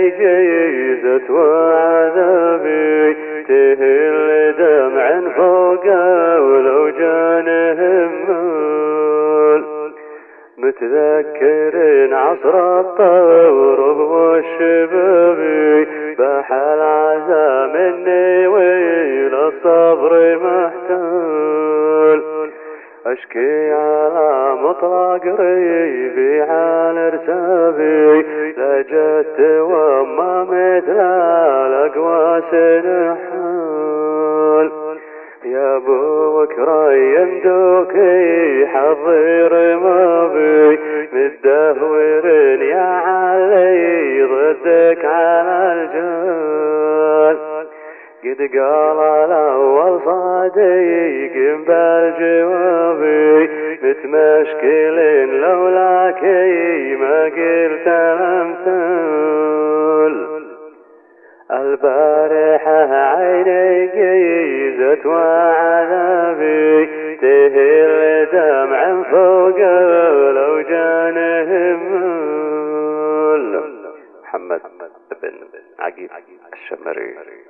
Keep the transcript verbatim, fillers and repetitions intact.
جيزة وعذابي تهل دمع فوقه ولو جانهم مول. متذكرين عصر الطور والشبابي باح العزا مني ويل الصبر محتال. أشكي على مطلق ريبي على ارتابي لجدت وما مثل الأقواس نحال. يا ابو بكر يمدوكي حضر ما بي متدهور يا علي ضدك على الجال. قد قال الاول صديق بالجوابي متمشكل لولاكي ما قلت الامثال. البارحة عيني قيزت وعذابي تهل دمع فوق لو جانهم مول. محمد بن عقيل الشمري.